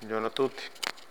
Buongiorno a tutti.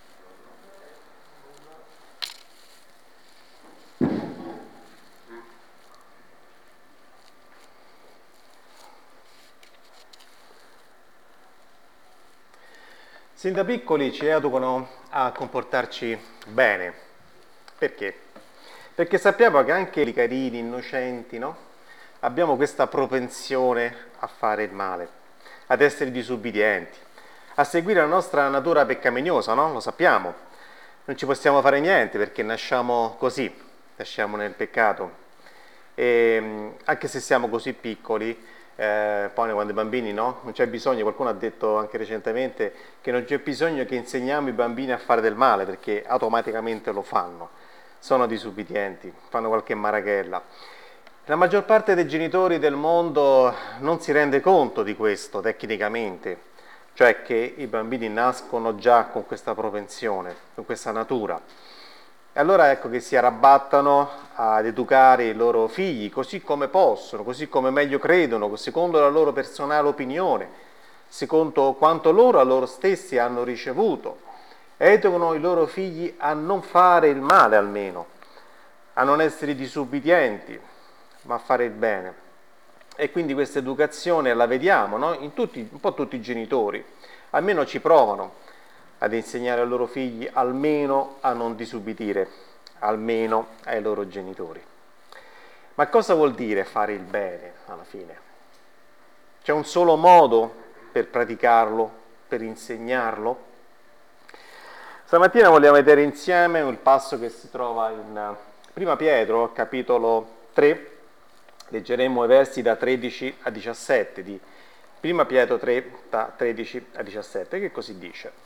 Sin da piccoli ci educano a comportarci bene. Perché? Perché sappiamo che anche i carini, innocenti, no? Abbiamo questa propensione a fare il male, ad essere disubbidienti, a seguire la nostra natura peccaminosa, no? Lo sappiamo. Non ci possiamo fare niente perché nasciamo così, nasciamo nel peccato. E anche se siamo così piccoli, poi quando i bambini, no? Non c'è bisogno, qualcuno ha detto anche recentemente che non c'è bisogno che insegniamo i bambini a fare del male perché automaticamente lo fanno, sono disubbidienti, fanno qualche marachella. La maggior parte dei genitori del mondo non si rende conto di questo tecnicamente, cioè che i bambini nascono già con questa propensione, con questa natura. E allora ecco che si arrabattano ad educare i loro figli così come possono, così come meglio credono, secondo la loro personale opinione, secondo quanto loro stessi hanno ricevuto. Educano i loro figli a non fare il male almeno, a non essere disubbidienti, ma a fare il bene. E quindi questa educazione la vediamo, no? Un po' tutti i genitori, almeno ci provano ad insegnare ai loro figli almeno a non disubbidire, almeno ai loro genitori. Ma cosa vuol dire fare il bene alla fine? C'è un solo modo per praticarlo, per insegnarlo? Stamattina vogliamo vedere insieme il passo che si trova in Prima Pietro, capitolo 3, leggeremo i versi da 13 a 17 di Prima Pietro 3, da 13 a 17, che così dice.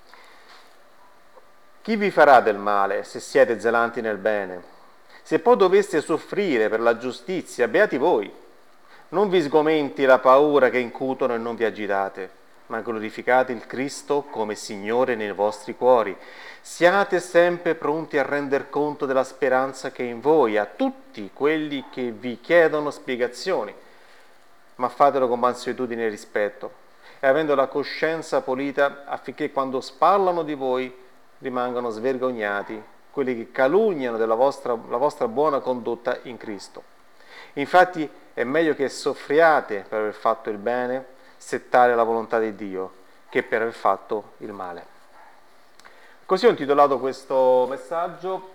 Chi vi farà del male se siete zelanti nel bene? Se poi doveste soffrire per la giustizia, beati voi. Non vi sgomenti la paura che incutono e non vi agitate, ma glorificate il Cristo come Signore nei vostri cuori. Siate sempre pronti a render conto della speranza che è in voi a tutti quelli che vi chiedono spiegazioni, ma fatelo con mansuetudine e rispetto, e avendo la coscienza pulita affinché quando parlano di voi rimangano svergognati quelli che calunniano la vostra buona condotta in Cristo. Infatti è meglio che soffriate per aver fatto il bene, se tale è la volontà di Dio, che per aver fatto il male. Così ho intitolato questo messaggio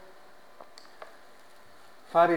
fare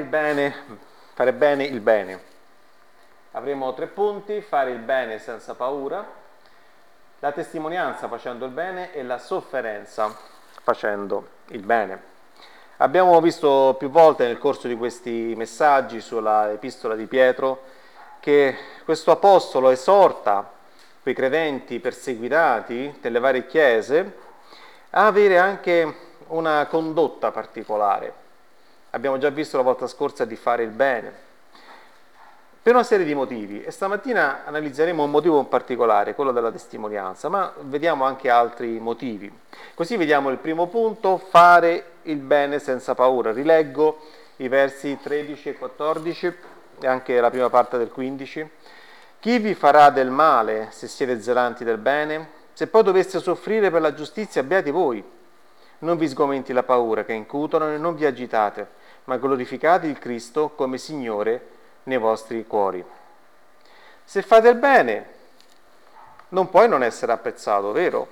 bene il bene. Avremo 3 punti: fare il bene senza paura, la testimonianza facendo il bene e la sofferenza facendo il bene. Abbiamo visto più volte nel corso di questi messaggi sulla epistola di Pietro che questo apostolo esorta quei credenti perseguitati delle varie chiese a avere anche una condotta particolare. Abbiamo già visto la volta scorsa di fare il bene, per una serie di motivi, e stamattina analizzeremo un motivo in particolare, quello della testimonianza, ma vediamo anche altri motivi. Così vediamo il primo punto: fare il bene senza paura. Rileggo i versi 13 e 14 e anche la prima parte del 15. Chi vi farà del male se siete zelanti del bene? Se poi doveste soffrire per la giustizia, beati voi. Non vi sgomenti la paura che incutono e non vi agitate, ma glorificate il Cristo come Signore nei vostri cuori. Se fate il bene, non puoi non essere apprezzato, vero?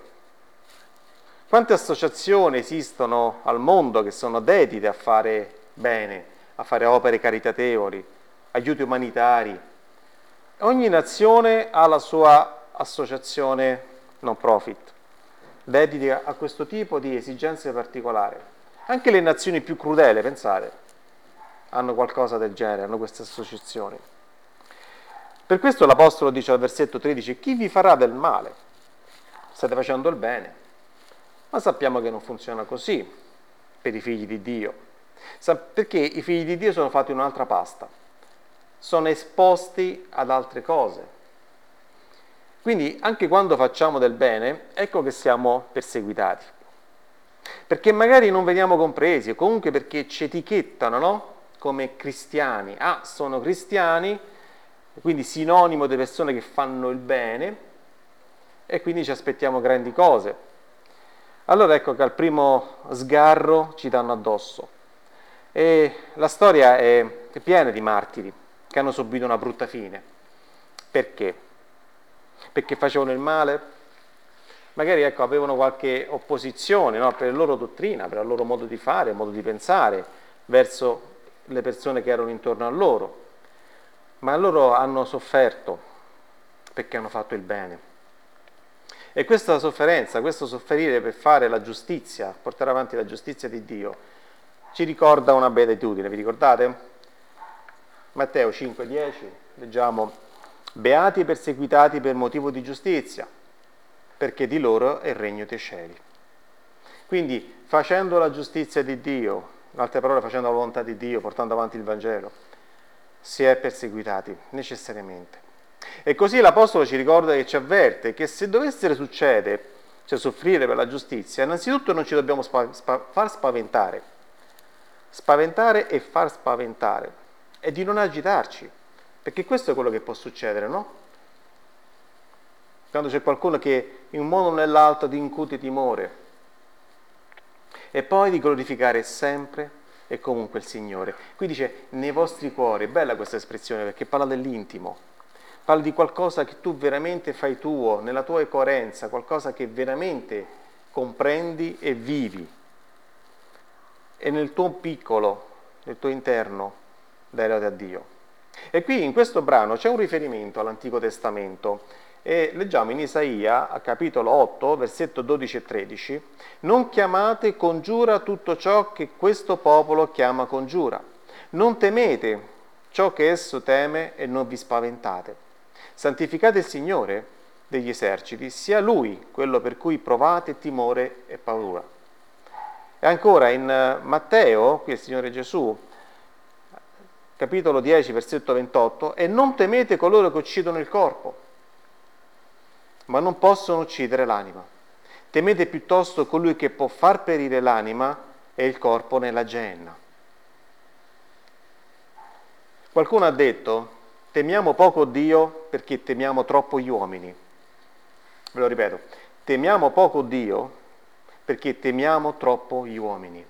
Quante associazioni esistono al mondo che sono dedite a fare bene, a fare opere caritatevoli, aiuti umanitari? Ogni nazione ha la sua associazione non profit, dedita a questo tipo di esigenze particolari. Anche le nazioni più crudele, pensate, hanno qualcosa del genere, hanno queste associazioni. Per questo l'Apostolo dice al versetto 13: chi vi farà del male? State facendo il bene. Ma sappiamo che non funziona così per i figli di Dio, perché i figli di Dio sono fatti un'altra pasta, sono esposti ad altre cose. Quindi anche quando facciamo del bene, ecco che siamo perseguitati, perché magari non veniamo compresi, o comunque perché ci etichettano, no? Come cristiani. Ah, sono cristiani, quindi sinonimo di persone che fanno il bene, e quindi ci aspettiamo grandi cose. Allora ecco che al primo sgarro ci danno addosso. E la storia è piena di martiri che hanno subito una brutta fine. Perché? Perché facevano il male? Magari ecco, avevano qualche opposizione, no? Per la loro dottrina, per il loro modo di fare, modo di pensare verso le persone che erano intorno a loro. Ma loro hanno sofferto perché hanno fatto il bene. E questa sofferenza, questo sofferire per fare la giustizia, portare avanti la giustizia di Dio, ci ricorda una beatitudine, vi ricordate? Matteo 5,10, leggiamo: beati i perseguitati per motivo di giustizia, perché di loro è il regno dei cieli. Quindi facendo la giustizia di Dio, in altre parole facendo la volontà di Dio, portando avanti il Vangelo, si è perseguitati necessariamente. E così l'Apostolo ci ricorda e ci avverte che se dovesse succedere, cioè soffrire per la giustizia, innanzitutto non ci dobbiamo far spaventare e far spaventare, e di non agitarci, perché questo è quello che può succedere, no? Quando c'è qualcuno che in un modo o nell'altro ti incute timore, e poi di glorificare sempre e comunque il Signore. Qui dice nei vostri cuori, è bella questa espressione perché parla dell'intimo, parla di qualcosa che tu veramente fai tuo, nella tua coerenza, qualcosa che veramente comprendi e vivi, e nel tuo piccolo, nel tuo interno, dai lode a Dio. E qui in questo brano c'è un riferimento all'Antico Testamento, e leggiamo in Isaia, a capitolo 8, versetto 12 e 13, non chiamate congiura tutto ciò che questo popolo chiama congiura, non temete ciò che esso teme e non vi spaventate. Santificate il Signore degli eserciti, sia Lui quello per cui provate timore e paura. E ancora in Matteo, qui il Signore Gesù, capitolo 10, versetto 28, e non temete coloro che uccidono il corpo, ma non possono uccidere l'anima. Temete piuttosto colui che può far perire l'anima e il corpo nella Geenna. Qualcuno ha detto: temiamo poco Dio perché temiamo troppo gli uomini. Ve lo ripeto, temiamo poco Dio perché temiamo troppo gli uomini.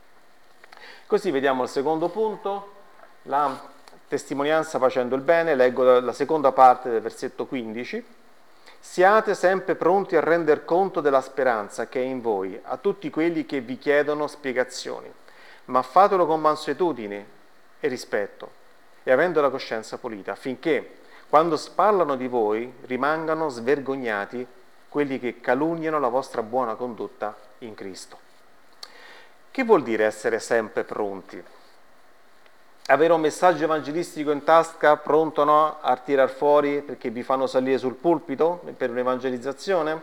Così vediamo il secondo punto, la testimonianza facendo il bene. Leggo la seconda parte del versetto 15. Siate sempre pronti a render conto della speranza che è in voi a tutti quelli che vi chiedono spiegazioni, ma fatelo con mansuetudine e rispetto e avendo la coscienza pulita, affinché quando parlano di voi rimangano svergognati quelli che calunniano la vostra buona condotta in Cristo. Che vuol dire essere sempre pronti? Avere un messaggio evangelistico in tasca, pronto, no, a tirar fuori perché vi fanno salire sul pulpito per un'evangelizzazione?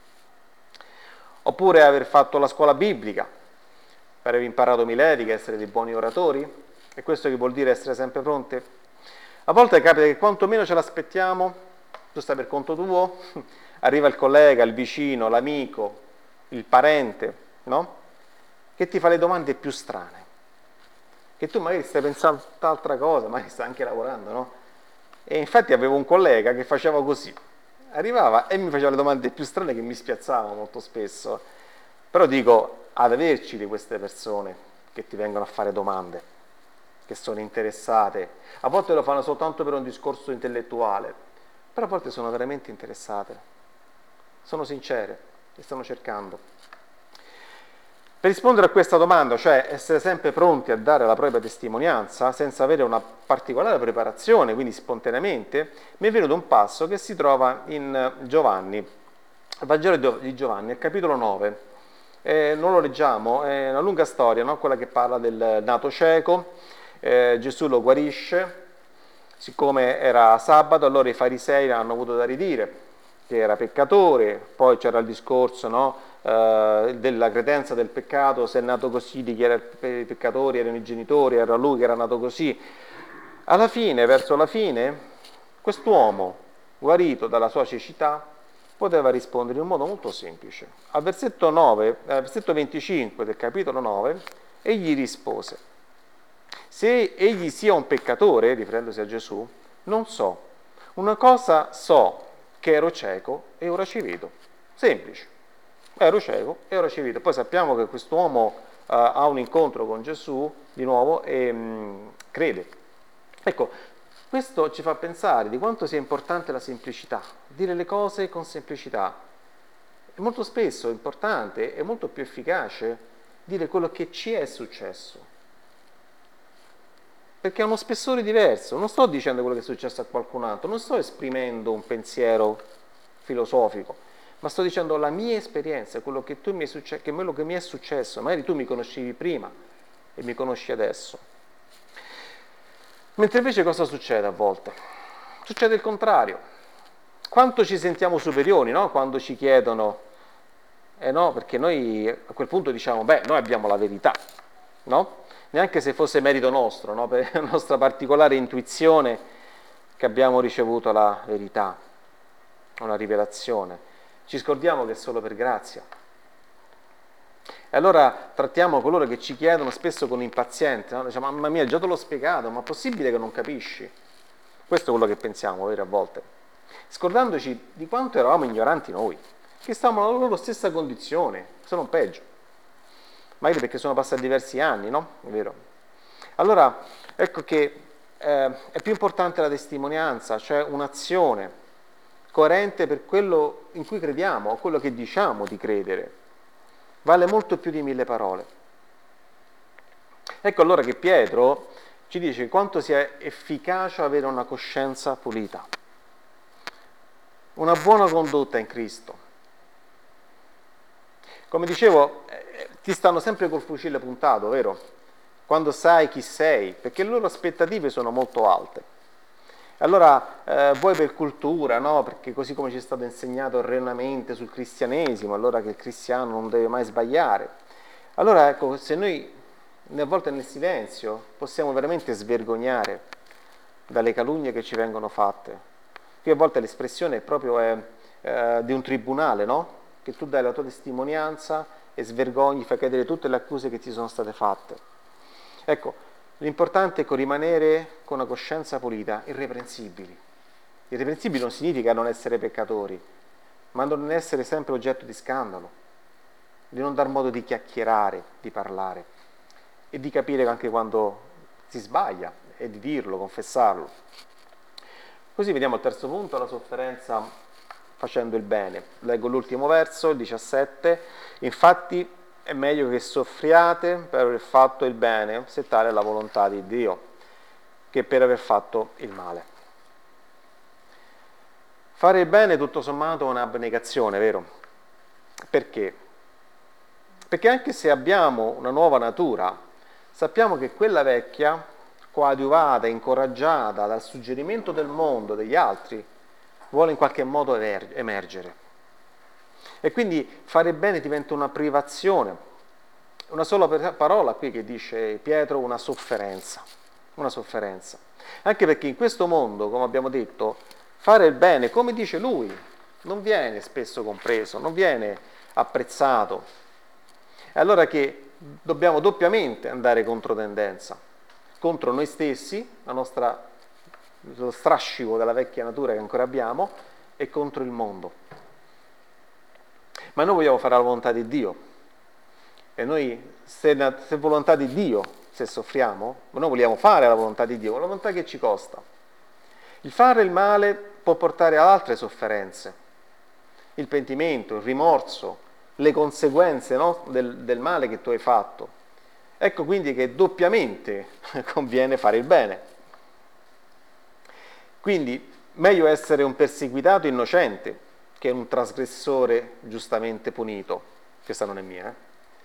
Oppure aver fatto la scuola biblica, aver imparato miletica, essere dei buoni oratori? E questo che vuol dire essere sempre pronti? A volte capita che quantomeno ce l'aspettiamo, tu stai per conto tuo, arriva il collega, il vicino, l'amico, il parente, no? Che ti fa le domande più strane. Che tu magari stai pensando a tutt'altra cosa, magari stai anche lavorando, no? E infatti avevo un collega che faceva così, arrivava e mi faceva le domande più strane che mi spiazzavano molto spesso. Però dico, ad averci di queste persone che ti vengono a fare domande, che sono interessate, a volte lo fanno soltanto per un discorso intellettuale, però a volte sono veramente interessate, sono sincere e stanno cercando. Per rispondere a questa domanda, cioè essere sempre pronti a dare la propria testimonianza senza avere una particolare preparazione, quindi spontaneamente, mi è venuto un passo che si trova in Giovanni, il Vangelo di Giovanni, al capitolo 9. Non lo leggiamo, è una lunga storia, no? Quella che parla del nato cieco, Gesù lo guarisce, siccome era sabato allora i farisei hanno avuto da ridire che era peccatore, poi c'era il discorso, no? Della credenza del peccato, se è nato così di chi era i peccatori, erano i genitori, era lui che era nato così. Alla fine, verso la fine, quest'uomo guarito dalla sua cecità poteva rispondere in un modo molto semplice. Al versetto 25 del capitolo 9, egli rispose: se egli sia un peccatore, riferendosi a Gesù, non so, una cosa so, che ero cieco e ora ci vedo. Semplice. ero cieco e ora ci vedo. Poi sappiamo che quest'uomo ha un incontro con Gesù di nuovo e crede. Ecco, questo ci fa pensare di quanto sia importante la semplicità, dire le cose con semplicità. E molto spesso è importante e molto più efficace dire quello che ci è successo. Perché ha uno spessore diverso. Non sto dicendo quello che è successo a qualcun altro, non sto esprimendo un pensiero filosofico, ma sto dicendo la mia esperienza, quello che mi è successo. Magari tu mi conoscevi prima e mi conosci adesso. Mentre invece cosa succede a volte? Succede il contrario. Quanto ci sentiamo superiori, no? Quando ci chiedono, no, perché noi a quel punto diciamo, beh, noi abbiamo la verità, no? Neanche se fosse merito nostro, no? Per la nostra particolare intuizione che abbiamo ricevuto la verità, una rivelazione. Ci scordiamo che è solo per grazia. E allora trattiamo coloro che ci chiedono spesso con impazienza, no? Diciamo, mamma mia, già te l'ho spiegato, ma è possibile che non capisci? Questo è quello che pensiamo, vero, a volte. Scordandoci di quanto eravamo ignoranti noi, che stavamo nella loro stessa condizione, se non peggio. Magari perché sono passati diversi anni, no? È vero. Allora, ecco che è più importante la testimonianza, cioè un'azione coerente per quello in cui crediamo o quello che diciamo di credere. Vale molto più di 1000 parole. Ecco allora che Pietro ci dice quanto sia efficace avere una coscienza pulita, una buona condotta in Cristo. Come dicevo, ti stanno sempre col fucile puntato, vero? Quando sai chi sei, perché le loro aspettative sono molto alte. Allora, vuoi per cultura, no? Perché così come ci è stato insegnato erroneamente sul cristianesimo, allora che il cristiano non deve mai sbagliare. Allora, ecco, se noi a volte nel silenzio possiamo veramente svergognare dalle calunnie che ci vengono fatte. Qui a volte l'espressione proprio è di un tribunale, no? Che tu dai la tua testimonianza e svergogni, fai cadere tutte le accuse che ti sono state fatte. Ecco, l'importante è rimanere con una coscienza pulita, irreprensibili. Irreprensibili non significa non essere peccatori, ma non essere sempre oggetto di scandalo, di non dar modo di chiacchierare, di parlare e di capire anche quando si sbaglia e di dirlo, confessarlo. Così vediamo al terzo punto la sofferenza facendo il bene. Leggo l'ultimo verso, il 17. Infatti è meglio che soffriate per aver fatto il bene, se tale è la volontà di Dio, che per aver fatto il male. Fare il bene tutto sommato è un'abnegazione, vero? Perché? Perché anche se abbiamo una nuova natura, sappiamo che quella vecchia, coadiuvata, incoraggiata dal suggerimento del mondo, degli altri, vuole in qualche modo emergere. E quindi fare bene diventa una privazione. Una sola parola qui che dice Pietro, una sofferenza. Una sofferenza. Anche perché in questo mondo, come abbiamo detto, fare il bene, come dice lui, non viene spesso compreso, non viene apprezzato. È allora che dobbiamo doppiamente andare contro tendenza, contro noi stessi, lo strascico della vecchia natura che ancora abbiamo, e contro il mondo. Ma noi vogliamo fare la volontà di Dio. E noi, se è volontà di Dio, se soffriamo, noi vogliamo fare la volontà di Dio, la volontà che ci costa. Il fare il male può portare ad altre sofferenze. Il pentimento, il rimorso, le conseguenze, no, del male che tu hai fatto. Ecco quindi che doppiamente conviene fare il bene. Quindi meglio essere un perseguitato innocente che un trasgressore giustamente punito. Questa non è mia.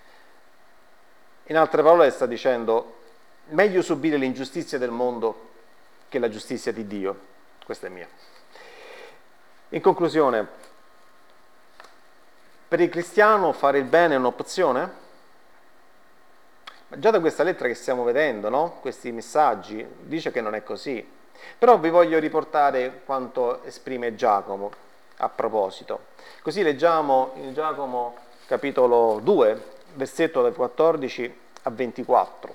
In altre parole sta dicendo meglio subire l'ingiustizia del mondo che la giustizia di Dio. Questa è mia. In conclusione, per il cristiano fare il bene è un'opzione? Ma già da questa lettera che stiamo vedendo, no? Questi messaggi, dice che non è così. Però vi voglio riportare quanto esprime Giacomo a proposito. Così leggiamo in Giacomo capitolo 2, versetto dal 14 a 24.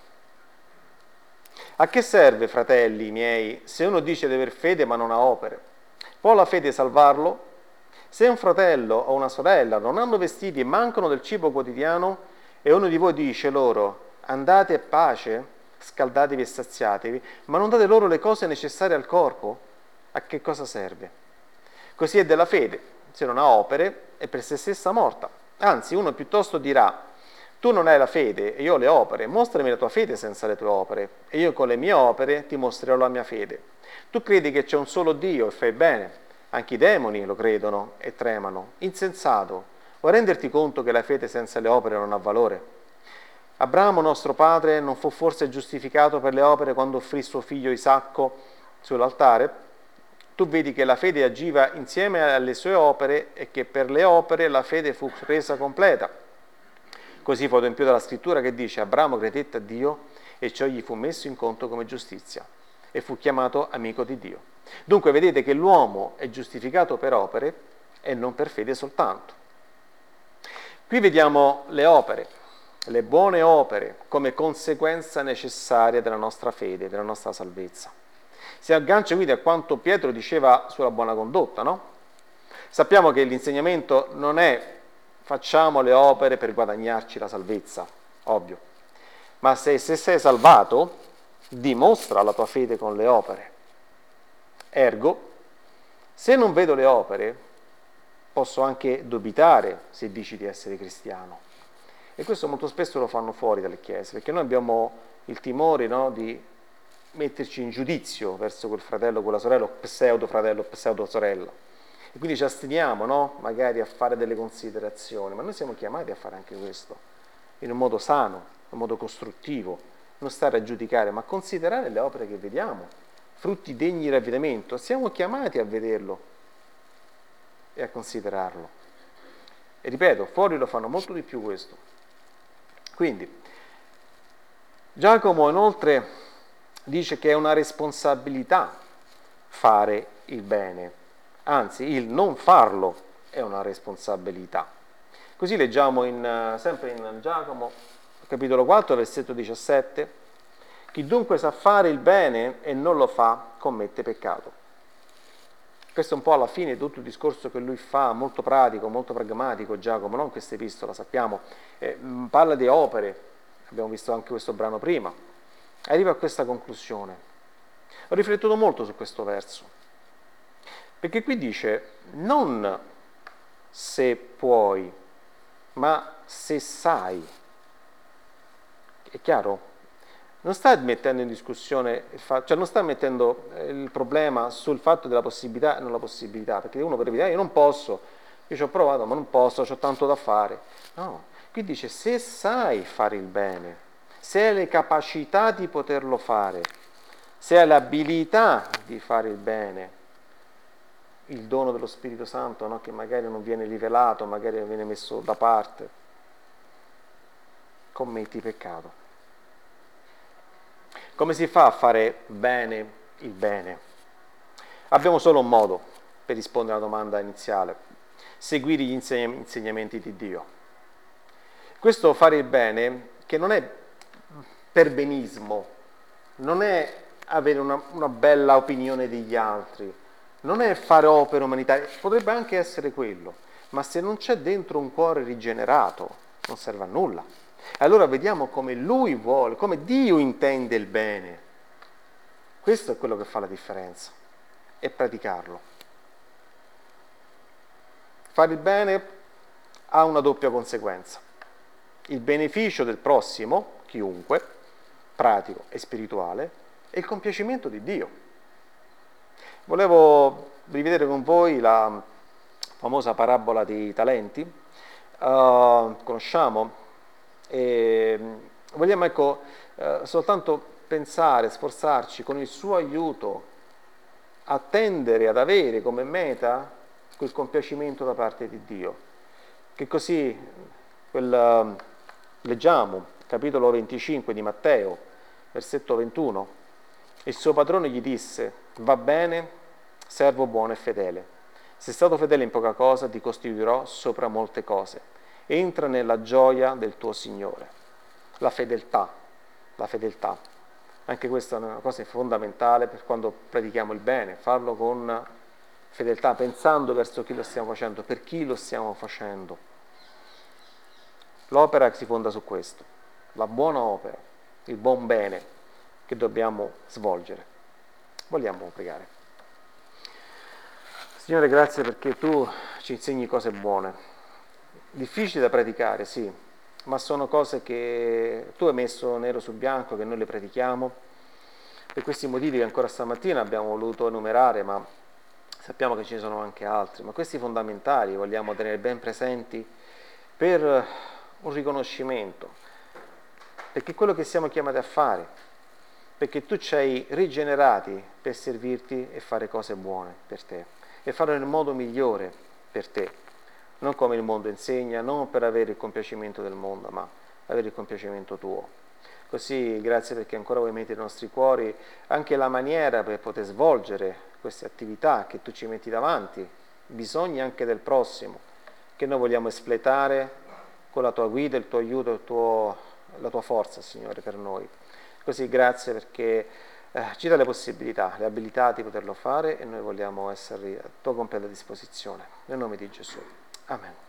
A che serve, fratelli miei, se uno dice di aver fede ma non ha opere? Può la fede salvarlo? Se un fratello o una sorella non hanno vestiti e mancano del cibo quotidiano, e uno di voi dice loro, andate a pace, scaldatevi e saziatevi, ma non date loro le cose necessarie al corpo, a che cosa serve? Così è della fede, se non ha opere è per se stessa morta. Anzi, uno piuttosto dirà, tu non hai la fede e io ho le opere, mostrami la tua fede senza le tue opere, e io con le mie opere ti mostrerò la mia fede. Tu credi che c'è un solo Dio e fai bene, anche i demoni lo credono e tremano. Insensato, vuoi renderti conto che la fede senza le opere non ha valore? Abramo, nostro padre, non fu forse giustificato per le opere quando offrì suo figlio Isacco sull'altare? Tu vedi che la fede agiva insieme alle sue opere e che per le opere la fede fu resa completa. Così fu adempiuta la scrittura che dice: Abramo credette a Dio e ciò gli fu messo in conto come giustizia e fu chiamato amico di Dio. Dunque vedete che l'uomo è giustificato per opere e non per fede soltanto. Qui vediamo le opere, le buone opere come conseguenza necessaria della nostra fede, della nostra salvezza. Si aggancia quindi a quanto Pietro diceva sulla buona condotta, no? Sappiamo che l'insegnamento non è facciamo le opere per guadagnarci la salvezza, ovvio, ma se sei salvato, dimostra la tua fede con le opere. Ergo, se non vedo le opere, posso anche dubitare se dici di essere cristiano. E questo molto spesso lo fanno fuori dalle chiese, perché noi abbiamo il timore, no, di metterci in giudizio verso quel fratello, quella sorella, pseudo fratello, pseudo sorella. E quindi ci asteniamo, no? Magari a fare delle considerazioni, ma noi siamo chiamati a fare anche questo, in un modo sano, in un modo costruttivo, non stare a giudicare, ma considerare le opere che vediamo, frutti degni di ravvedimento. Siamo chiamati a vederlo e a considerarlo. E ripeto, fuori lo fanno molto di più questo. Quindi, Giacomo inoltre dice che è una responsabilità fare il bene, anzi il non farlo è una responsabilità. Così leggiamo sempre in Giacomo, capitolo 4, versetto 17, chi dunque sa fare il bene e non lo fa, commette peccato. Questo è un po' alla fine di tutto il discorso che lui fa, molto pratico, molto pragmatico Giacomo, non questa epistola, sappiamo, parla di opere, abbiamo visto anche questo brano prima, arriva a questa conclusione. Ho riflettuto molto su questo verso, perché qui dice non se puoi, ma se sai. È chiaro? Non sta mettendo in discussione, cioè non sta mettendo il problema sul fatto della possibilità e non la possibilità, perché uno potrebbe dire io non posso, io ci ho provato ma non posso, ho tanto da fare. No, qui dice se sai fare il bene, se hai le capacità di poterlo fare, se hai l'abilità di fare il bene, il dono dello Spirito Santo, no? Che magari non viene rivelato, magari viene messo da parte, commetti peccato. Come si fa a fare bene il bene? Abbiamo solo un modo per rispondere alla domanda iniziale: seguire gli insegnamenti di Dio. Questo fare il bene, che non è perbenismo, non è avere una bella opinione degli altri, non è fare opere umanitarie, potrebbe anche essere quello, ma se non c'è dentro un cuore rigenerato non serve a nulla. Allora vediamo come Lui vuole, come Dio intende il bene. Questo è quello che fa la differenza, è praticarlo. Fare il bene ha una doppia conseguenza: il beneficio del prossimo, chiunque, pratico e spirituale, e il compiacimento di Dio. Volevo rivedere con voi la famosa parabola dei talenti, conosciamo, e vogliamo soltanto pensare, sforzarci con il suo aiuto a tendere ad avere come meta quel compiacimento da parte di Dio, che così leggiamo capitolo 25 di Matteo, versetto 21, il suo padrone gli disse: va bene, servo buono e fedele, sei stato fedele in poca cosa, ti costituirò sopra molte cose. Entra nella gioia del tuo Signore. La fedeltà. Anche questa è una cosa fondamentale per quando pratichiamo il bene, farlo con fedeltà, pensando verso chi lo stiamo facendo, per chi lo stiamo facendo. L'opera si fonda su questo, la buona opera, il buon bene che dobbiamo svolgere. Vogliamo pregare. Signore, grazie perché tu ci insegni cose buone, difficili da praticare, sì, ma sono cose che tu hai messo nero su bianco, che noi le pratichiamo, per questi motivi che ancora stamattina abbiamo voluto enumerare, ma sappiamo che ci sono anche altri, ma questi fondamentali vogliamo tenere ben presenti per un riconoscimento, perché quello che siamo chiamati a fare, perché tu ci hai rigenerati per servirti e fare cose buone per te, e farlo nel modo migliore per te, non come il mondo insegna, non per avere il compiacimento del mondo, ma avere il compiacimento tuo. Così grazie perché ancora vuoi mettere nei nostri cuori anche la maniera per poter svolgere queste attività che tu ci metti davanti, bisogni anche del prossimo, che noi vogliamo espletare con la tua guida, il tuo aiuto, la tua forza, Signore, per noi. Così grazie perché ci dà le possibilità, le abilità di poterlo fare e noi vogliamo essere a tua completa disposizione. Nel nome di Gesù. Amen.